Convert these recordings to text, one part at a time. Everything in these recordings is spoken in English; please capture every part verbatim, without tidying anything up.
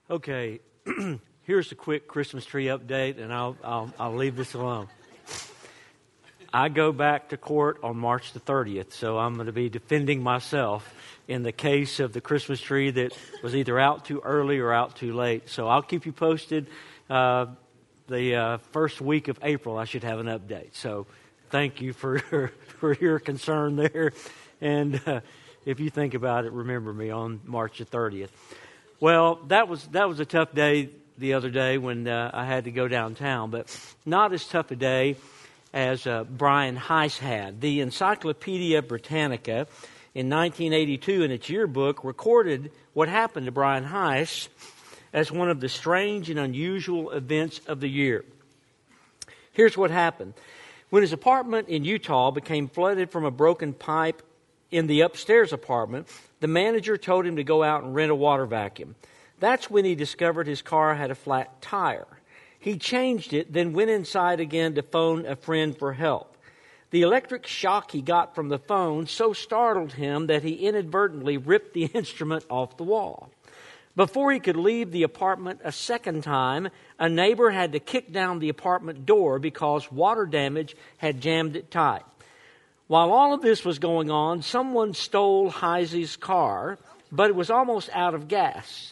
Okay, here's a quick Christmas tree update, and I'll, I'll I'll leave this alone. I go back to court on March the thirtieth, so I'm going to be defending myself in the case of the Christmas tree that was either out too early or out too late. So I'll keep you posted. Uh, the uh, first week of April, I should have an update. So thank you for for your concern there, and uh, if you think about it, remember me on March the thirtieth. Well, that was that was a tough day the other day when uh, I had to go downtown, but not as tough a day as uh, Brian Heiss had. The Encyclopedia Britannica in nineteen eighty-two in its yearbook recorded what happened to Brian Heiss as one of the strange and unusual events of the year. Here's what happened. When his apartment in Utah became flooded from a broken pipe in the upstairs apartment, the manager told him to go out and rent a water vacuum. That's when he discovered his car had a flat tire. He changed it, then went inside again to phone a friend for help. The electric shock he got from the phone so startled him that he inadvertently ripped the instrument off the wall. Before he could leave the apartment a second time, a neighbor had to kick down the apartment door because water damage had jammed it tight. While all of this was going on, someone stole Heise's car, but it was almost out of gas.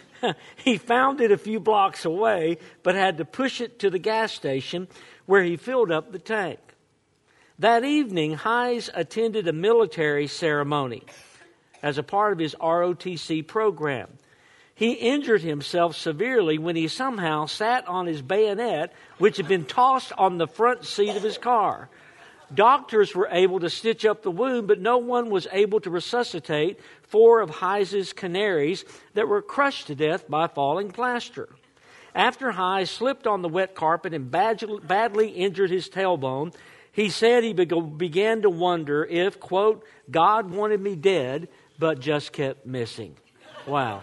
He found it a few blocks away, but had to push it to the gas station where he filled up the tank. That evening, Heise attended a military ceremony as a part of his R O T C program. He injured himself severely when he somehow sat on his bayonet, which had been tossed on the front seat of his car. Doctors were able to stitch up the wound, but no one was able to resuscitate four of Heise's canaries that were crushed to death by falling plaster. After Heise slipped on the wet carpet and badly injured his tailbone, he said he began to wonder if, quote, God wanted me dead, but just kept missing. Wow.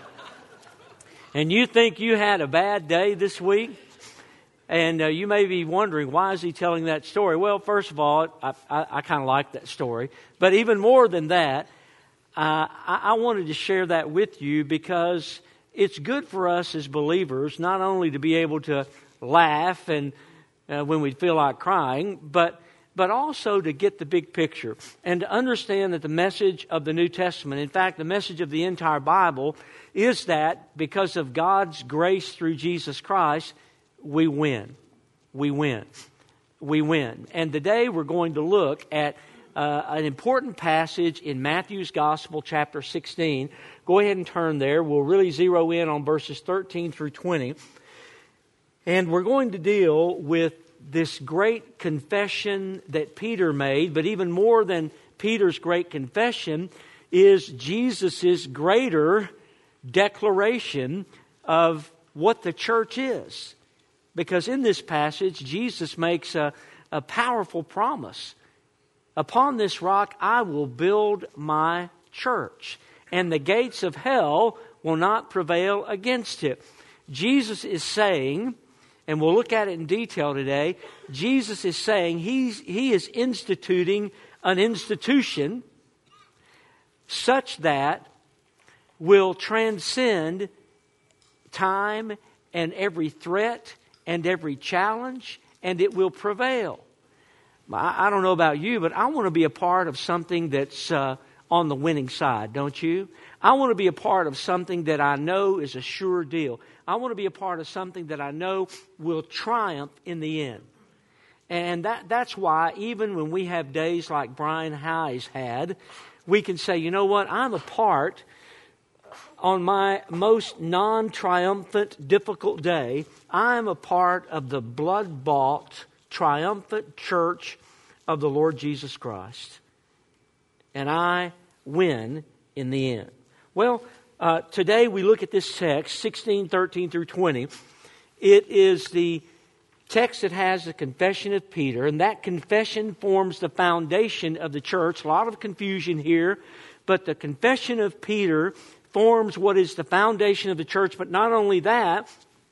And you think you had a bad day this week? And uh, you may be wondering, why is he telling that story? Well, first of all, I, I, I kind of like that story. But even more than that, uh, I, I wanted to share that with you because it's good for us as believers not only to be able to laugh and uh, when we feel like crying, but but also to get the big picture and to understand that the message of the New Testament, in fact, the message of the entire Bible, is that because of God's grace through Jesus Christ, we win. We win. We win. And today we're going to look at uh, an important passage in Matthew's Gospel, chapter sixteen. Go ahead and turn there. We'll really zero in on verses thirteen through twenty. And we're going to deal with this great confession that Peter made, but even more than Peter's great confession is Jesus' greater declaration of what the church is. Because in this passage, Jesus makes a, a powerful promise. Upon this rock I will build my church, and the gates of hell will not prevail against it. Jesus is saying, and we'll look at it in detail today, Jesus is saying he's, he is instituting an institution such that will transcend time and every threat and every challenge, and it will prevail. I, I don't know about you, but I want to be a part of something that's uh, on the winning side, don't you? I want to be a part of something that I know is a sure deal. I want to be a part of something that I know will triumph in the end. And that that's why even when we have days like Brian Heiss had, we can say, you know what, I'm a part on my most non-triumphant, difficult day, I am a part of the blood-bought, triumphant church of the Lord Jesus Christ. And I win in the end. Well, uh, today we look at this text, sixteen, thirteen through twenty. It is the text that has the confession of Peter, and that confession forms the foundation of the church. A lot of confusion here, but the confession of Peter forms what is the foundation of the church. But not only that,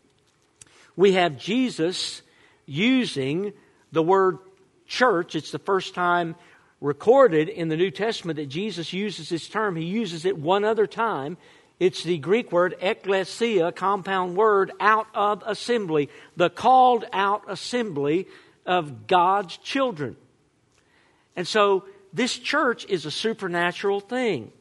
we have Jesus using the word church. It's the first time recorded in the New Testament that Jesus uses this term. He uses it one other time It's the Greek word ekklesia, compound word, out of assembly, the called out assembly of God's children. And so this church is a supernatural thing.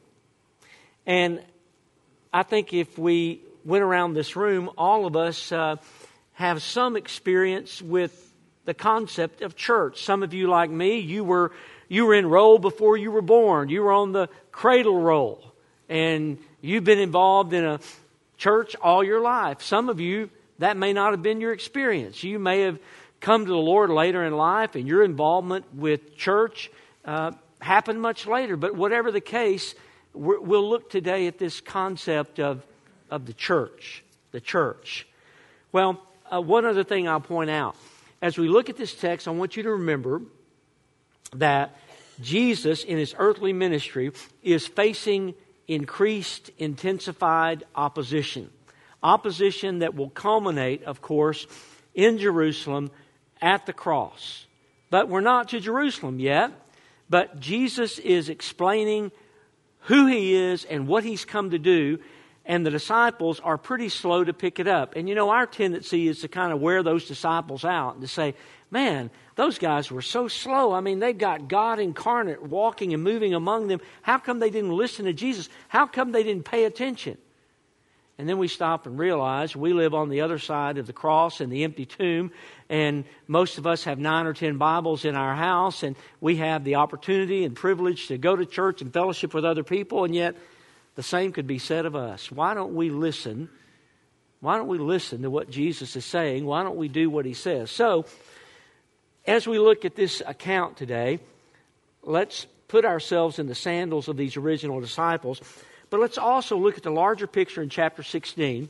And I think if we went around this room, all of us uh, have some experience with the concept of church. Some of you, like me, you were you were enrolled before you were born. You were on the cradle roll. And you've been involved in a church all your life. Some of you, that may not have been your experience. You may have come to the Lord later in life, and your involvement with church uh, happened much later. But whatever the case, we're, we'll look today at this concept of, of the church. The church. Well, uh, one other thing I'll point out. As we look at this text, I want you to remember that Jesus, in His earthly ministry, is facing increased, intensified opposition. Opposition that will culminate, of course, in Jerusalem at the cross. But we're not to Jerusalem yet. But Jesus is explaining who He is and what He's come to do. And the disciples are pretty slow to pick it up. And you know, our tendency is to kind of wear those disciples out and to say, man, those guys were so slow. I mean, they've got God incarnate walking and moving among them. How come they didn't listen to Jesus? How come they didn't pay attention? And then we stop and realize we live on the other side of the cross and the empty tomb. And most of us have nine or ten Bibles in our house. And we have the opportunity and privilege to go to church and fellowship with other people. And yet, the same could be said of us. Why don't we listen? Why don't we listen to what Jesus is saying? Why don't we do what He says? So, as we look at this account today, let's put ourselves in the sandals of these original disciples. But let's also look at the larger picture in chapter sixteen.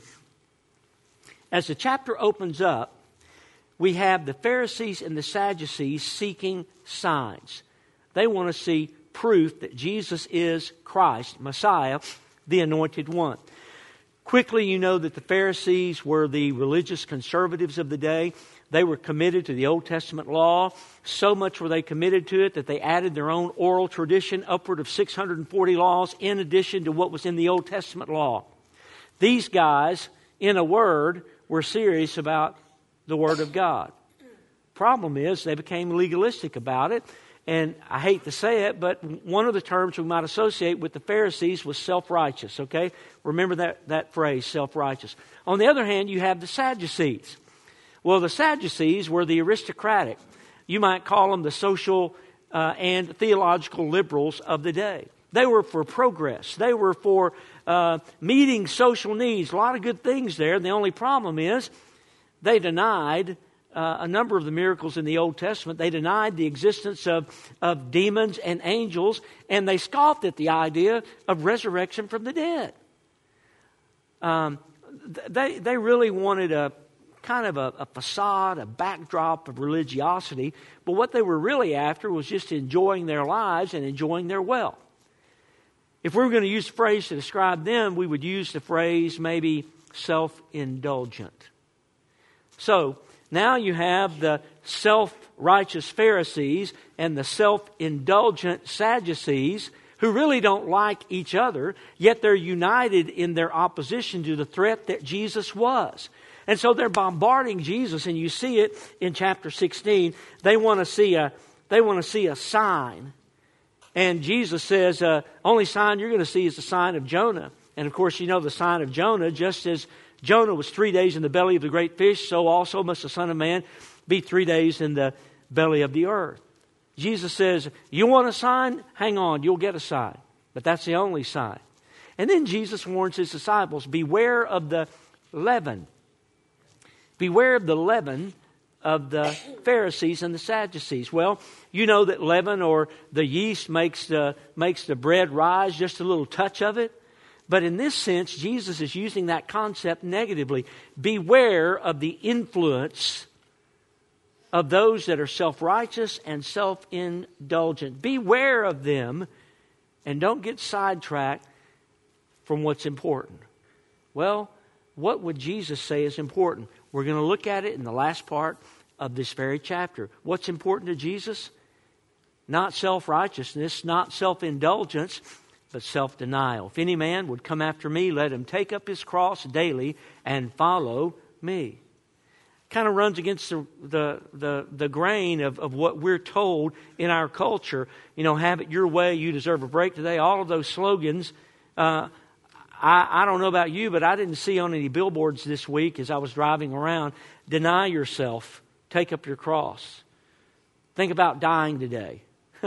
As the chapter opens up, we have the Pharisees and the Sadducees seeking signs. They want to see proof that Jesus is Christ, Messiah, the Anointed One. Quickly, you know that the Pharisees were the religious conservatives of the day. They were committed to the Old Testament law. So much were they committed to it that they added their own oral tradition, upward of six hundred forty laws, in addition to what was in the Old Testament law. These guys, in a word, were serious about the Word of God. Problem is, they became legalistic about it. And I hate to say it, but one of the terms we might associate with the Pharisees was self-righteous, okay? Remember that, that phrase, self-righteous. On the other hand, you have the Sadducees. Well, the Sadducees were the aristocratic. You might call them the social uh, and theological liberals of the day. They were for progress. They were for uh, meeting social needs. A lot of good things there. The only problem is they denied Uh, a number of the miracles in the Old Testament. They denied the existence of, of demons and angels, and they scoffed at the idea of resurrection from the dead. Um, they, they really wanted a kind of a, a facade, a backdrop of religiosity, but what they were really after was just enjoying their lives and enjoying their wealth. If we were going to use a phrase to describe them, we would use the phrase maybe self-indulgent. So, now you have the self-righteous Pharisees and the self-indulgent Sadducees who really don't like each other, yet they're united in their opposition to the threat that Jesus was. And so they're bombarding Jesus, and you see it in chapter sixteen. They want to see a they want to see a sign. And Jesus says, uh, only sign you're going to see is the sign of Jonah. And of course, you know the sign of Jonah, just as Jonah was three days in the belly of the great fish, so also must the Son of Man be three days in the belly of the earth. Jesus says, you want a sign? Hang on, you'll get a sign. But that's the only sign. And then Jesus warns His disciples, beware of the leaven. Beware of the leaven of the Pharisees and the Sadducees. Well, you know that leaven or the yeast makes the, makes the bread rise, just a little touch of it. But in this sense, Jesus is using that concept negatively. Beware of the influence of those that are self-righteous and self-indulgent. Beware of them and don't get sidetracked from what's important. Well, what would Jesus say is important? We're going to look at it in the last part of this very chapter. What's important to Jesus? Not self-righteousness, not self-indulgence. but self-denial. If any man would come after me, let him take up his cross daily and follow me. Kind of runs against the the the, the grain of, of what we're told in our culture. You know, have it your way, you deserve a break today. All of those slogans. Uh, I, I don't know about you, but I didn't see on any billboards this week as I was driving around, deny yourself, take up your cross. Think about dying today.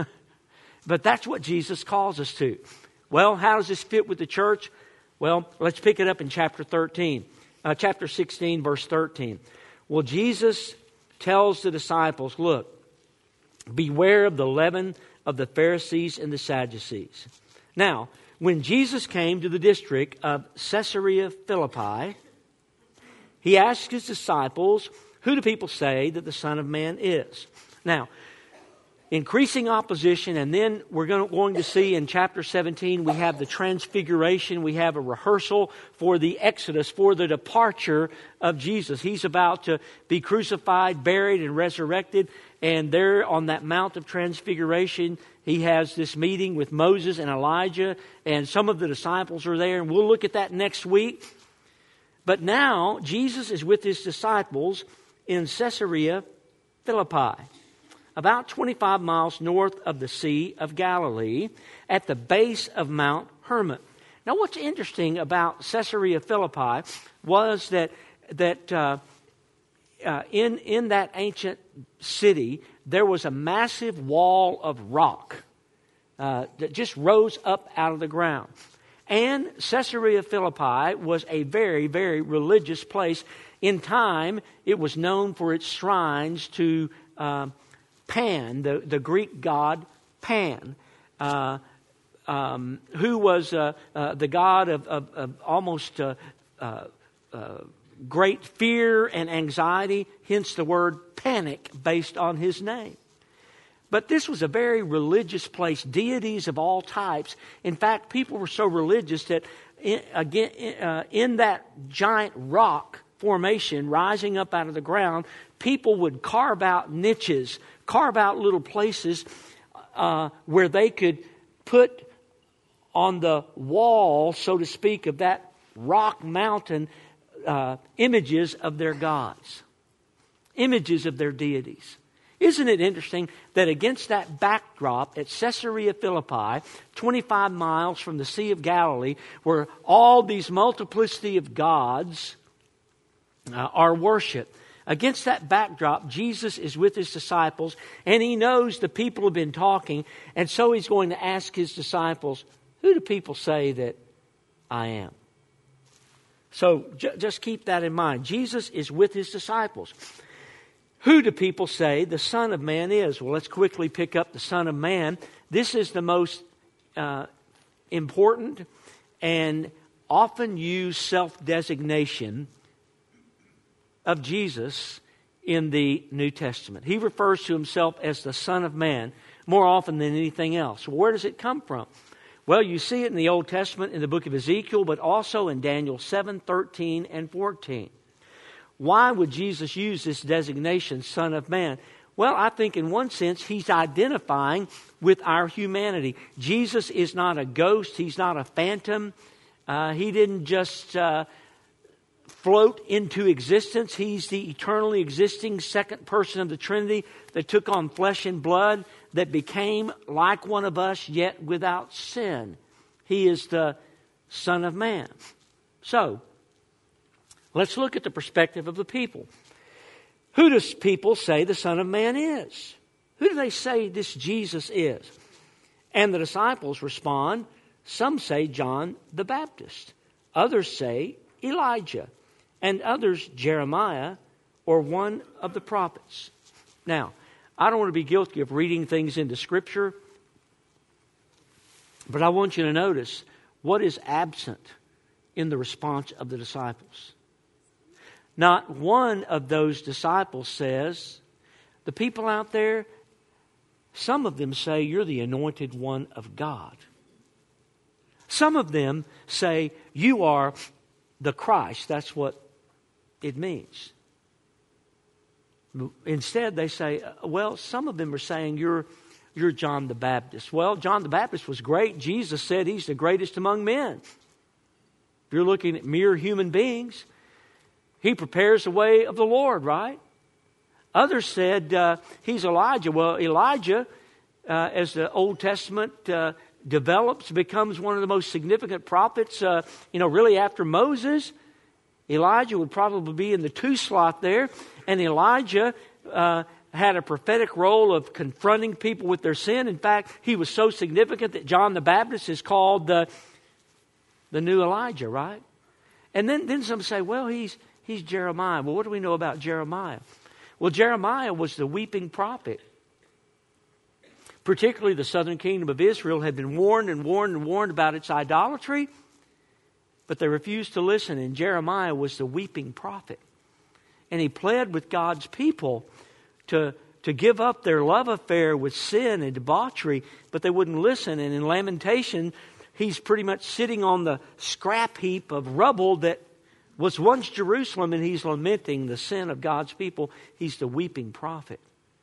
But that's what Jesus calls us to. Well, how does this fit with the church? Well, let's pick it up in chapter thirteen, uh, chapter sixteen, verse thirteen. Well, Jesus tells the disciples, look, beware of the leaven of the Pharisees and the Sadducees. Now, when Jesus came to the district of Caesarea Philippi, he asked his disciples, who do people say that the Son of Man is? Now, increasing opposition, and then we're going to see in chapter seventeen, we have the transfiguration, we have a rehearsal for the exodus, for the departure of Jesus. He's about to be crucified, buried, and resurrected, and there on that Mount of Transfiguration, he has this meeting with Moses and Elijah, and some of the disciples are there, and we'll look at that next week. But now, Jesus is with his disciples in Caesarea Philippi, about twenty-five miles north of the Sea of Galilee, at the base of Mount Hermon. Now, what's interesting about Caesarea Philippi was that that uh, uh, in in that ancient city there was a massive wall of rock uh, that just rose up out of the ground. And Caesarea Philippi was a very, very religious place. In time, it was known for its shrines to Uh, Pan, the, the Greek god Pan, uh, um, who was uh, uh, the god of, of, of almost uh, uh, uh, great fear and anxiety, hence the word panic based on his name. But this was a very religious place, deities of all types. In fact, people were so religious that in, again, uh, in that giant rock formation rising up out of the ground, people would carve out niches, carve out little places uh, where they could put on the wall, so to speak, of that rock mountain uh, images of their gods, images of their deities. Isn't it interesting that against that backdrop at Caesarea Philippi, twenty-five miles from the Sea of Galilee, where all these multiplicity of gods uh, are worshipped, against that backdrop, Jesus is with his disciples, and he knows the people have been talking, and so he's going to ask his disciples, who do people say that I am? So j- just keep that in mind. Jesus is with his disciples. Who do people say the Son of Man is? Well, let's quickly pick up the Son of Man. This is the most uh, important and often used self-designation of Jesus in the New Testament. He refers to himself as the Son of Man more often than anything else. Where does it come from? Well, you see it in the Old Testament in the book of Ezekiel, but also in Daniel seven, thirteen, and fourteen. Why would Jesus use this designation, Son of Man? Well, I think in one sense he's identifying with our humanity. Jesus is not a ghost. He's not a phantom. Uh, he didn't just Uh, float into existence. He's the eternally existing second person of the Trinity that took on flesh and blood, that became like one of us, yet without sin. He is the Son of Man. So, let's look at the perspective of the people. Who does people say the Son of Man is? Who do they say this Jesus is? And the disciples respond, some say John the Baptist. Others say Elijah. And others, Jeremiah, or one of the prophets. Now, I don't want to be guilty of reading things into Scripture, but I want you to notice what is absent in the response of the disciples. Not one of those disciples says, the people out there, some of them say, you're the anointed one of God. Some of them say, you are the Christ. That's what it means. Instead, they say, well, some of them are saying you're you're John the Baptist. Well, John the Baptist was great. Jesus said he's the greatest among men. If you're looking at mere human beings, he prepares the way of the Lord, right? Others said uh, he's Elijah. Well, Elijah, uh, as the Old Testament uh, develops, becomes one of the most significant prophets, uh, you know, really after Moses. Elijah would probably be in the two slot there. And Elijah uh, had a prophetic role of confronting people with their sin. In fact, he was so significant that John the Baptist is called the, the new Elijah, right? And then, then some say, well, he's, he's Jeremiah. Well, what do we know about Jeremiah? Well, Jeremiah was the weeping prophet. Particularly the southern kingdom of Israel had been warned and warned and warned about its idolatry, but they refused to listen, and Jeremiah was the weeping prophet. And he pled with God's people to, to give up their love affair with sin and debauchery, but they wouldn't listen. And in Lamentation, he's pretty much sitting on the scrap heap of rubble that was once Jerusalem, and he's lamenting the sin of God's people. He's the weeping prophet.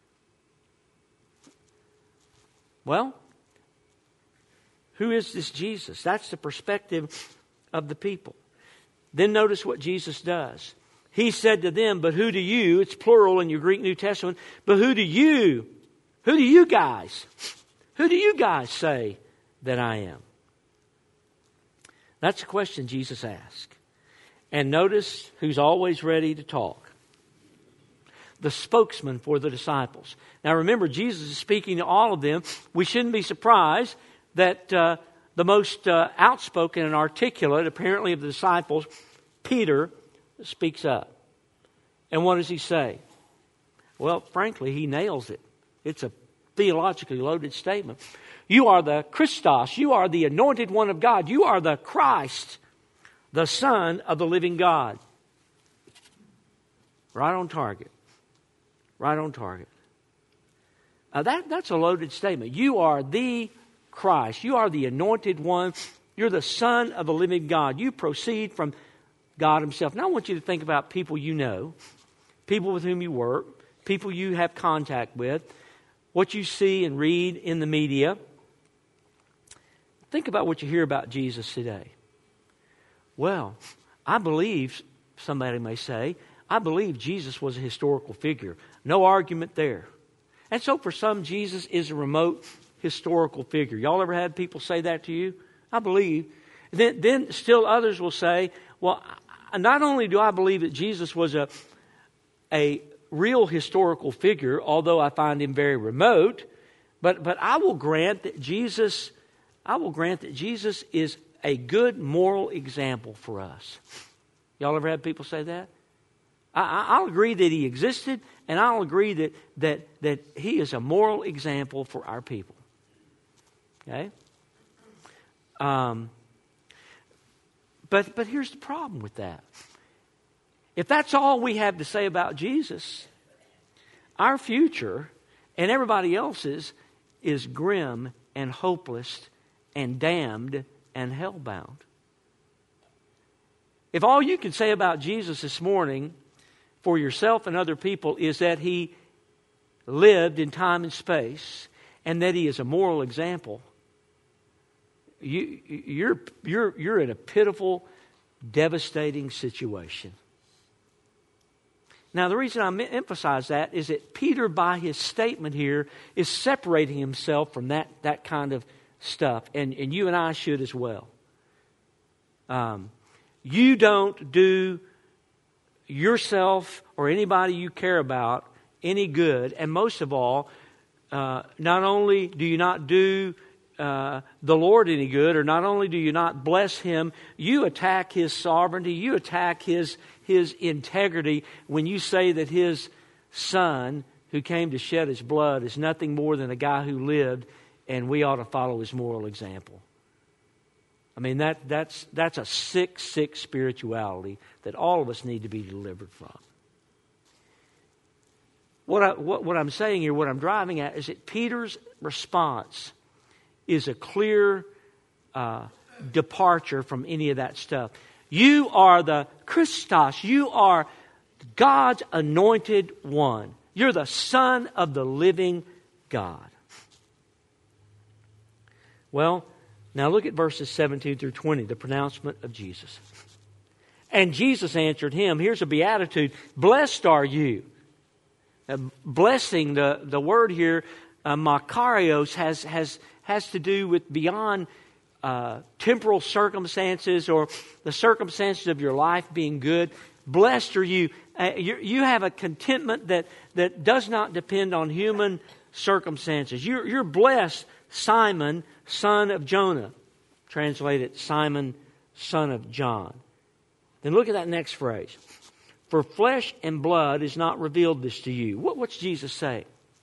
Well, who is this Jesus? That's the perspective of the people. Then notice what Jesus does. He said to them, but who do you, it's plural in your Greek New Testament, but who do you, who do you guys, who do you guys say that I am? That's the question Jesus asked. And notice who's always ready to talk. The spokesman for the disciples. Now remember, Jesus is speaking to all of them. We shouldn't be surprised that uh, the most uh, outspoken and articulate, apparently, of the disciples, Peter, speaks up. And what does he say? Well, frankly, he nails it. It's a theologically loaded statement. You are the Christos. You are the anointed one of God. You are the Christ, the Son of the living God. Right on target. Right on target. Now that, that's a loaded statement. You are the Christ. You are the anointed one. You're the Son of the living God. You proceed from God Himself. Now I want you to think about people you know, people with whom you work, people you have contact with, what you see and read in the media. Think about what you hear about Jesus today. Well, I believe, somebody may say, I believe Jesus was a historical figure. No argument there. And so for some, Jesus is a remote historical figure. Y'all ever had people say that to you? I believe. Then, then still others will say, well, not only do I believe that Jesus was a, a real historical figure, although I find him very remote, but, but I will grant that Jesus, I will grant that Jesus is a good moral example for us. Y'all ever had people say that? I, I'll agree that he existed, and I'll agree that, that, that he is a moral example for our people. Okay? Um, but, but here's the problem with that. If that's all we have to say about Jesus, our future and everybody else's is grim and hopeless and damned and hellbound. If all you can say about Jesus this morning for yourself and other people is that he lived in time and space and that he is a moral example, you, you're, you're, you're in a pitiful, devastating situation. Now, the reason I emphasize that is that Peter, by his statement here, is separating himself from that, that kind of stuff. And, and you and I should as well. Um, you don't do yourself or anybody you care about any good. And most of all, uh, not only do you not do uh, the Lord any good, or not only do you not bless Him, you attack His sovereignty, you attack His His integrity when you say that His Son, who came to shed His blood, is nothing more than a guy who lived, and we ought to follow His moral example. I mean, that that's that's a sick, sick spirituality that all of us need to be delivered from. What, I, what, what I'm saying here, what I'm driving at, is that Peter's response is a clear uh, departure from any of that stuff. You are the Christos. You are God's anointed one. You're the Son of the living God. Well, now look at verses seventeen through twenty, the pronouncement of Jesus. And Jesus answered him, here's a beatitude, blessed are you. Uh, blessing, the, the word here, uh, makarios, has, has, has to do with beyond uh, temporal circumstances or the circumstances of your life being good. Blessed are you. Uh, you. You have a contentment that, that does not depend on human circumstances. You're, you're blessed, Simon, son of Jonah. Translated, Simon, son of John. Then look at that next phrase. For flesh and blood has not revealed this to you. What, what's Jesus saying?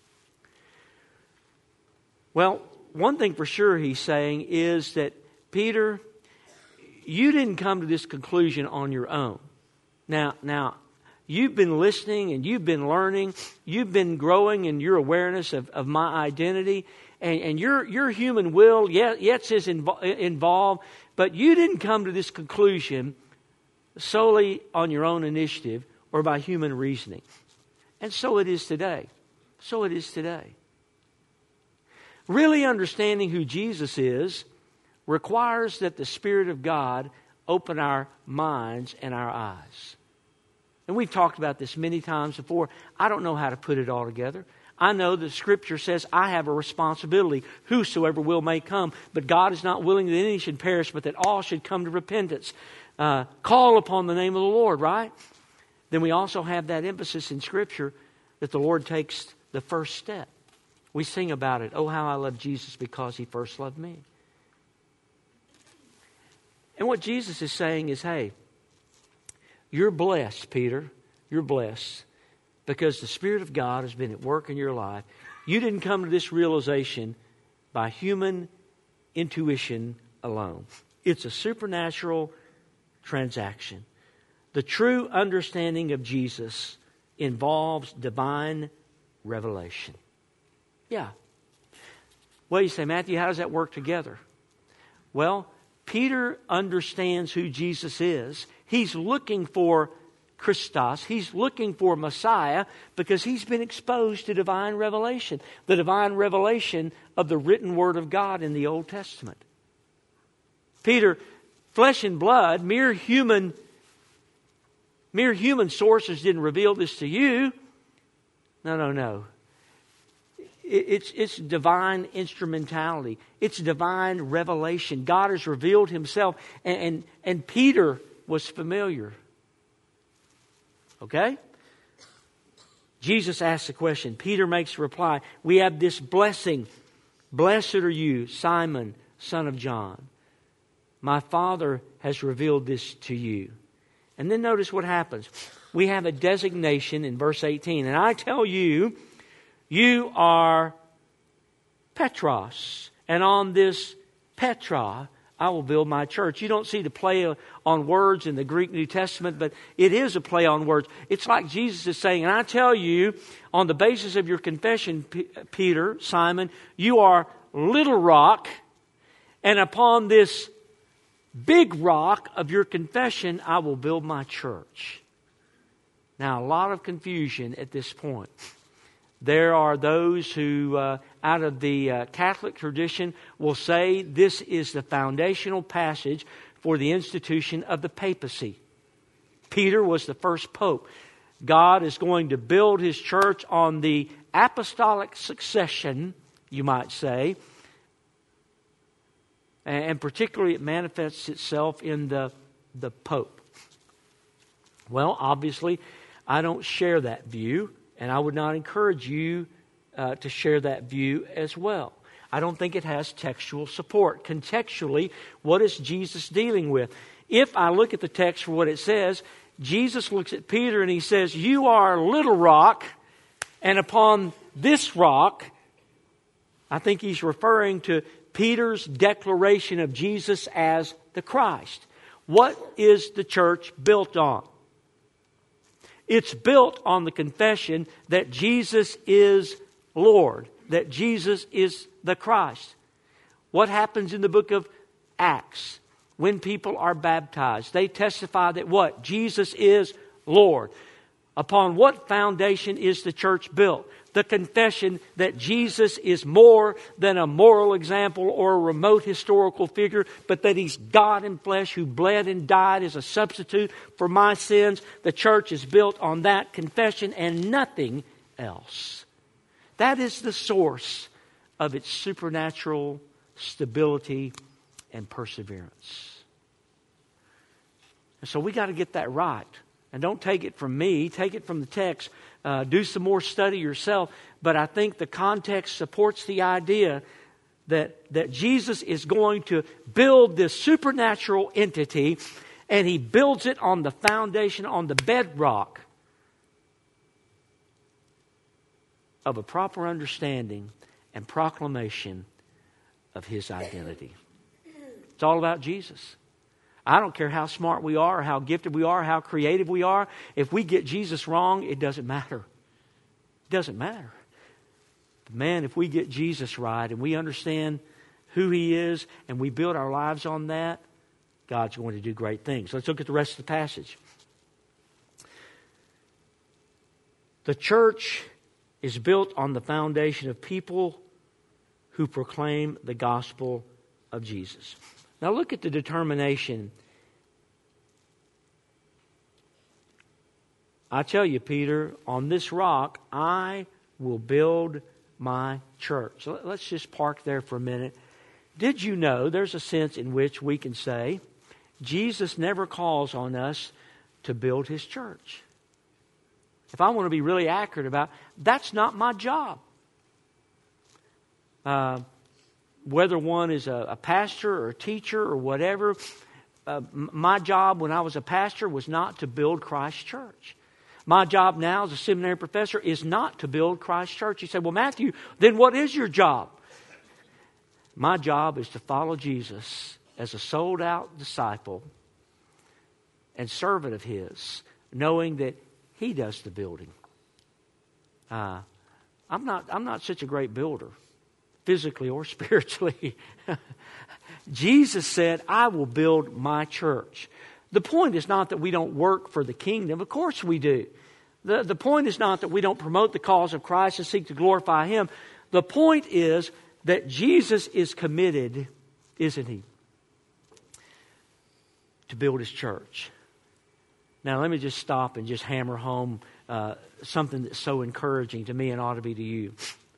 Well, one thing for sure he's saying is that, Peter, you didn't come to this conclusion on your own. Now, now, you've been listening and you've been learning. You've been growing in your awareness of, of my identity. And, and your, your human will, yes, yes is invo- involved. But you didn't come to this conclusion solely on your own initiative or by human reasoning. And so it is today. So it is today. Really understanding who Jesus is requires that the Spirit of God open our minds and our eyes. And we've talked about this many times before. I don't know how to put it all together. I know the Scripture says I have a responsibility. Whosoever will may come. But God is not willing that any should perish, but that all should come to repentance. Uh, call upon the name of the Lord, right? Then we also have that emphasis in Scripture that the Lord takes the first step. We sing about it. Oh, how I love Jesus because He first loved me. And what Jesus is saying is, hey, you're blessed, Peter. You're blessed because the Spirit of God has been at work in your life. You didn't come to this realization by human intuition alone. It's a supernatural transaction. The true understanding of Jesus involves divine revelation. Yeah. Well, you say, Matthew, how does that work together? Well, Peter understands who Jesus is. He's looking for Christos. He's looking for Messiah because he's been exposed to divine revelation. The divine revelation of the written Word of God in the Old Testament. Peter, flesh and blood, mere human, mere human sources didn't reveal this to you. No, no, no. It's, it's divine instrumentality. It's divine revelation. God has revealed Himself. And, and, and Peter was familiar. Okay? Jesus asks the question. Peter makes a reply. We have this blessing. Blessed are you, Simon, son of John. My Father has revealed this to you. And then notice what happens. We have a designation in verse eighteen. And I tell you, you are Petros, and on this Petra I will build my church. You don't see the play on words in the Greek New Testament, but it is a play on words. It's like Jesus is saying, and I tell you, on the basis of your confession, P- Peter, Simon, you are little rock, and upon this big rock of your confession I will build my church. Now, a lot of confusion at this point. There are those who, uh, out of the uh, Catholic tradition, will say this is the foundational passage for the institution of the papacy. Peter was the first pope. God is going to build His church on the apostolic succession, you might say. And particularly it manifests itself in the, the pope. Well, obviously, I don't share that view. And I would not encourage you uh, to share that view as well. I don't think it has textual support. Contextually, what is Jesus dealing with? If I look at the text for what it says, Jesus looks at Peter and He says, you are little rock, and upon this rock, I think He's referring to Peter's declaration of Jesus as the Christ. What is the church built on? It's built on the confession that Jesus is Lord, that Jesus is the Christ. What happens in the book of Acts when people are baptized? They testify that what? Jesus is Lord. Upon what foundation is the church built? The confession that Jesus is more than a moral example or a remote historical figure, but that He's God in flesh who bled and died as a substitute for my sins. The church is built on that confession and nothing else. That is the source of its supernatural stability and perseverance. And so we got to get that right. And don't take it from me, take it from the text. Uh, do some more study yourself. But I think the context supports the idea that, that Jesus is going to build this supernatural entity, and He builds it on the foundation, on the bedrock of a proper understanding and proclamation of His identity. It's all about Jesus. I don't care how smart we are, or how gifted we are, or how creative we are. If we get Jesus wrong, it doesn't matter. It doesn't matter. But man, if we get Jesus right and we understand who He is and we build our lives on that, God's going to do great things. Let's look at the rest of the passage. The church is built on the foundation of people who proclaim the gospel of Jesus. Now look at the determination. I tell you, Peter, on this rock I will build my church. So let's just park there for a minute. Did you know there's a sense in which we can say Jesus never calls on us to build His church? If I want to be really accurate about, that's not my job. Uh, whether one is a, a pastor or a teacher or whatever, uh, my job when I was a pastor was not to build Christ's church. My job now as a seminary professor is not to build Christ's church. You say, well, Matthew, then what is your job? My job is to follow Jesus as a sold-out disciple and servant of His, knowing that He does the building. Uh, I'm not, I'm not such a great builder, physically or spiritually. Jesus said, I will build my church. The point is not that we don't work for the kingdom. Of course we do. The, the point is not that we don't promote the cause of Christ and seek to glorify Him. The point is that Jesus is committed, isn't He, to build His church. Now let me just stop and just hammer home uh, something that's so encouraging to me and ought to be to you.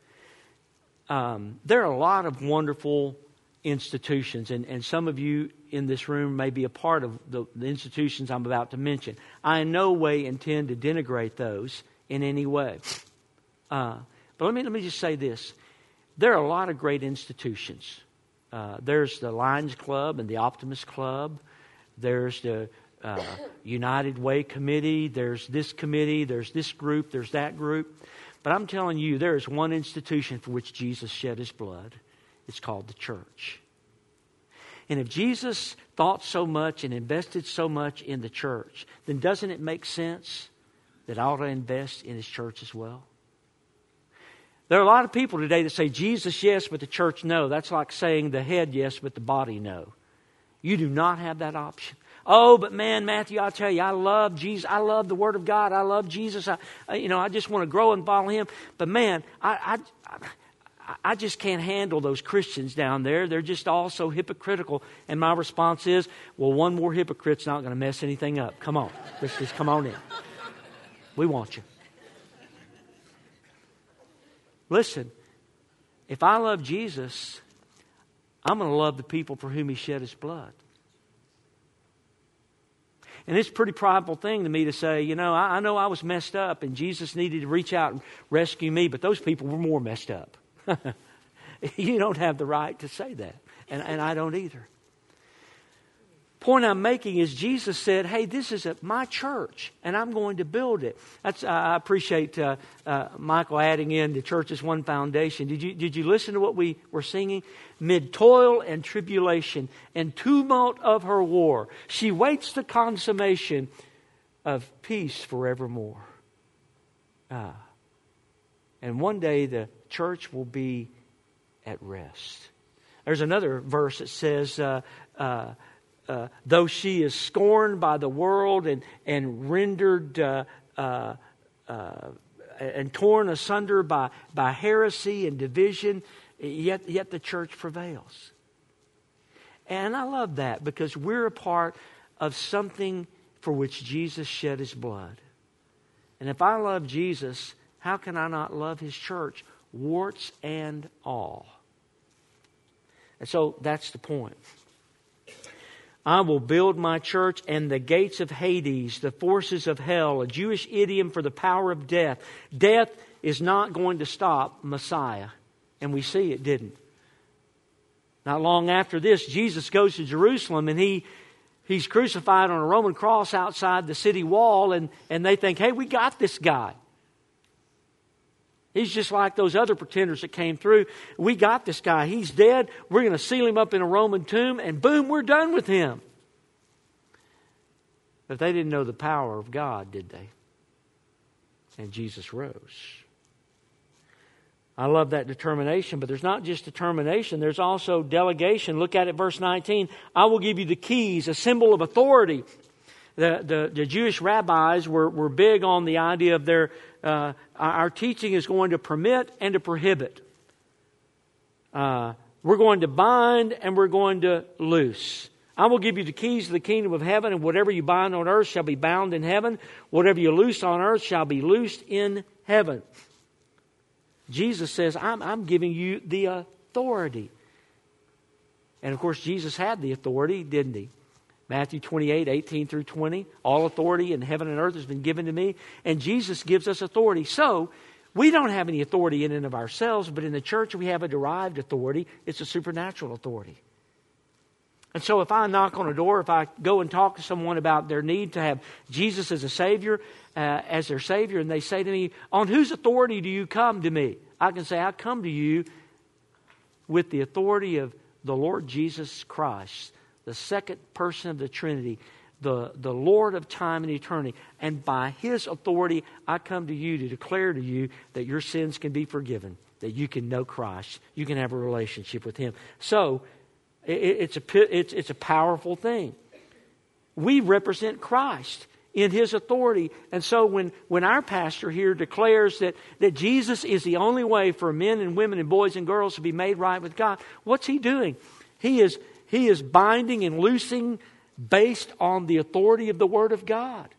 Um, there are a lot of wonderful institutions, and, and some of you in this room may be a part of the, the institutions I'm about to mention. I in no way intend to denigrate those in any way. Uh, but let me let me just say this. There are a lot of great institutions. Uh, there's the Lions Club and the Optimist Club. There's the uh, United Way Committee. There's this committee. There's this group. There's that group. But I'm telling you, there is one institution for which Jesus shed His blood. It's called the church. And if Jesus thought so much and invested so much in the church, then doesn't it make sense that I ought to invest in His church as well? There are a lot of people today that say Jesus yes, but the church no. That's like saying the head yes, but the body no. You do not have that option. Oh, but man, Matthew, I'll tell you, I love Jesus. I love the Word of God. I love Jesus. I, you know, I just want to grow and follow Him. But man, I, I, I just can't handle those Christians down there. They're just all so hypocritical. And my response is, well, one more hypocrite's not going to mess anything up. Come on. Let's just come on in. We want you. Listen, if I love Jesus, I'm going to love the people for whom He shed His blood. And it's a pretty prideful thing to me to say, you know, I, I know I was messed up and Jesus needed to reach out and rescue me, but those people were more messed up. You don't have the right to say that. And, and I don't either. Point I'm making is Jesus said, hey, this is a, my church, and I'm going to build it. That's, uh, I appreciate uh, uh, Michael adding in the church as one foundation. Did you, did you listen to what we were singing? Mid toil and tribulation and tumult of her war, she waits the consummation of peace forevermore. Ah. And one day the church will be at rest. There's another verse that says, uh, uh, uh, though she is scorned by the world and, and rendered uh, uh, uh, and torn asunder by, by heresy and division, yet, yet the church prevails. And I love that because we're a part of something for which Jesus shed His blood. And if I love Jesus, how can I not love His church, warts and all? And so that's the point. I will build my church, and the gates of Hades, the forces of hell, a Jewish idiom for the power of death. Death is not going to stop Messiah. And we see it didn't. Not long after this, Jesus goes to Jerusalem, and he he's crucified on a Roman cross outside the city wall, and, and they think, hey, we got this guy. He's just like those other pretenders that came through. We got this guy. He's dead. We're going to seal him up in a Roman tomb, and boom, we're done with him. But they didn't know the power of God, did they? And Jesus rose. I love that determination, but there's not just determination, there's also delegation. Look at it, verse nineteen. I will give you the keys, a symbol of authority. The, the, the Jewish rabbis were, were big on the idea of their, uh, our teaching is going to permit and to prohibit. Uh, we're going to bind and we're going to loose. I will give you the keys of the kingdom of heaven, and whatever you bind on earth shall be bound in heaven. Whatever you loose on earth shall be loosed in heaven. Jesus says, I'm, I'm giving you the authority. And of course, Jesus had the authority, didn't He? Matthew twenty-eight, eighteen through twenty. All authority in heaven and earth has been given to me. And Jesus gives us authority. So, we don't have any authority in and of ourselves, but in the church we have a derived authority. It's a supernatural authority. And so if I knock on a door, if I go and talk to someone about their need to have Jesus as a Savior, uh, as their Savior, and they say to me, on whose authority do you come to me? I can say, I come to you with the authority of the Lord Jesus Christ, the second person of the Trinity, the, the Lord of time and eternity. And by His authority, I come to you to declare to you that your sins can be forgiven, that you can know Christ, you can have a relationship with Him. So, It's a, it's, it's a powerful thing. We represent Christ in His authority. And so when, when our pastor here declares that, that Jesus is the only way for men and women and boys and girls to be made right with God, what's he doing? He is, he is binding and loosing based on the authority of the Word of God.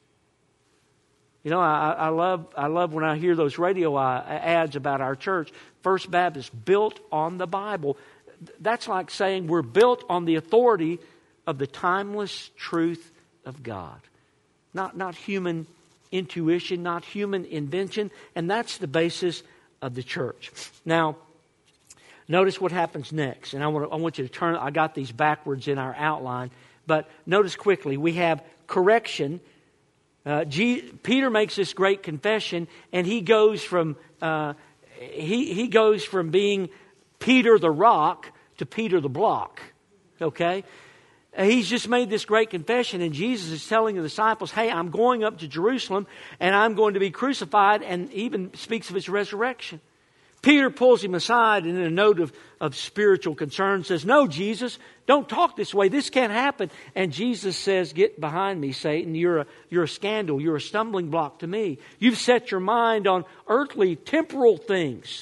You know, I, I love I love when I hear those radio ads about our church, First Baptist, built on the Bible. That's like saying we're built on the authority of the timeless truth of God. Not, not human intuition, not human invention. And that's the basis of the church. Now, notice what happens next. And I want, to, I want you to turn, I got these backwards in our outline. But notice quickly, we have correction. Uh, G, Peter makes this great confession, and he goes from uh, he he goes from being Peter the rock to Peter the block. Okay? He's just made this great confession, and Jesus is telling the disciples, hey, I'm going up to Jerusalem, and I'm going to be crucified, and even speaks of His resurrection. Peter pulls him aside, and in a note of, of spiritual concern says, no, Jesus, don't talk this way. This can't happen. And Jesus says, get behind me, Satan. You're a, you're a scandal. You're a stumbling block to me. You've set your mind on earthly, temporal things.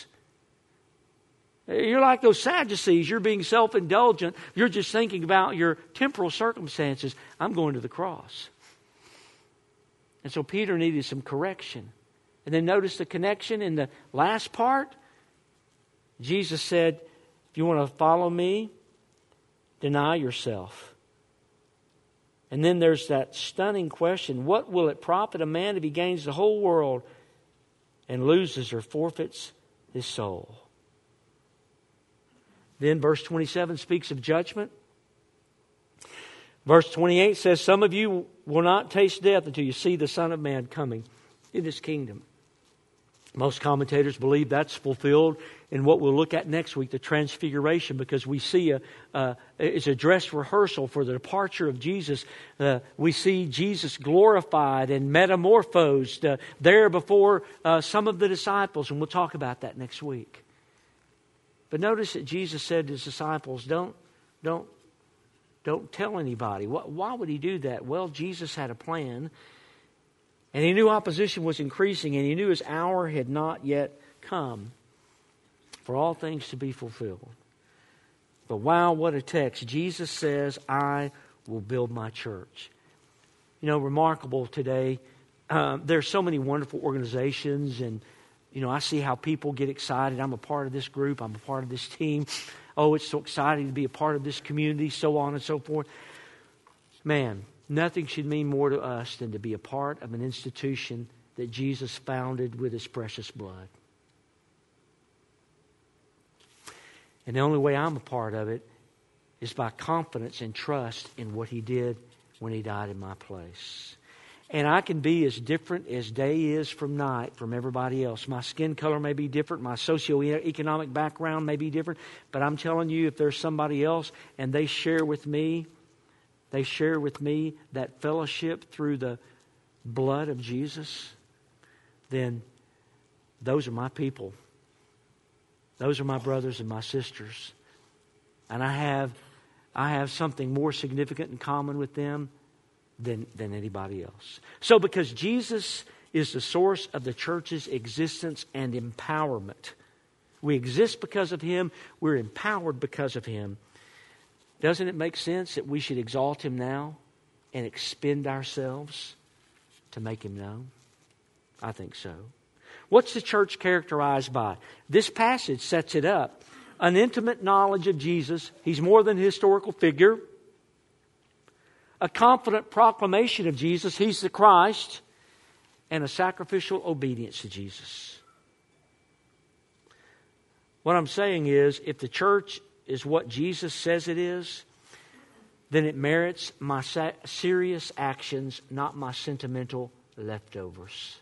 You're like those Sadducees. You're being self-indulgent. You're just thinking about your temporal circumstances. I'm going to the cross. And so Peter needed some correction. And then notice the connection in the last part. Jesus said, if you want to follow me, deny yourself. And then there's that stunning question, what will it profit a man if he gains the whole world and loses or forfeits his soul? Then verse twenty-seven speaks of judgment. Verse twenty-eight says, some of you will not taste death until you see the Son of Man coming in His kingdom. Most commentators believe that's fulfilled in what we'll look at next week, the transfiguration, because we see a, uh, it's a dress rehearsal for the departure of Jesus. Uh, we see Jesus glorified and metamorphosed uh, there before uh, some of the disciples, and we'll talk about that next week. But notice that Jesus said to His disciples, don't, don't, don't tell anybody. Why would He do that? Well, Jesus had a plan. And he knew opposition was increasing, and he knew his hour had not yet come for all things to be fulfilled. But wow, what a text. Jesus says, I will build my church. You know, remarkable today. Uh, there's so many wonderful organizations, and, you know, I see how people get excited. I'm a part of this group. I'm a part of this team. Oh, it's so exciting to be a part of this community, so on and so forth. Man, nothing should mean more to us than to be a part of an institution that Jesus founded with His precious blood. And the only way I'm a part of it is by confidence and trust in what He did when He died in my place. And I can be as different as day is from night from everybody else. My skin color may be different. My socioeconomic background may be different. But I'm telling you, if there's somebody else and they share with me, they share with me that fellowship through the blood of Jesus, then those are my people. Those are my brothers and my sisters. And I have I have something more significant in common with them than, than anybody else. So because Jesus is the source of the church's existence and empowerment, we exist because of Him, we're empowered because of Him. Doesn't it make sense that we should exalt Him now and expend ourselves to make Him known? I think so. What's the church characterized by? This passage sets it up. An intimate knowledge of Jesus. He's more than a historical figure. A confident proclamation of Jesus. He's the Christ. And a sacrificial obedience to Jesus. What I'm saying is, if the church is what Jesus says it is, then it merits my sa- serious actions, not my sentimental leftovers.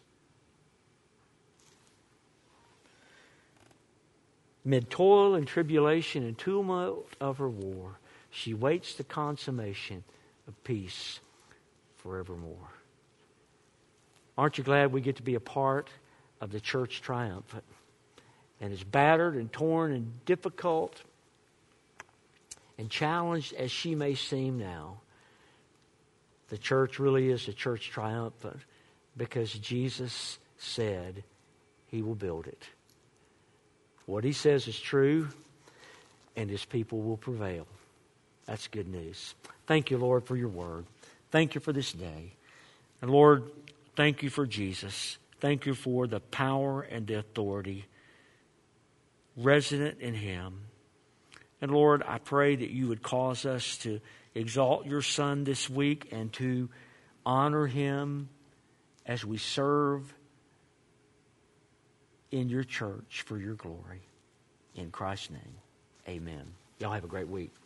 Mid toil and tribulation and tumult of her war, she waits the consummation of peace forevermore. Aren't you glad we get to be a part of the church triumphant? And as battered and torn and difficult and challenged as she may seem now, the church really is a church triumphant because Jesus said He will build it. What He says is true, and His people will prevail. That's good news. Thank you, Lord, for your word. Thank you for this day. And Lord, thank you for Jesus. Thank you for the power and the authority resident in Him. And Lord, I pray that you would cause us to exalt your Son this week and to honor Him as we serve in your church for your glory. In Christ's name, amen. Y'all have a great week.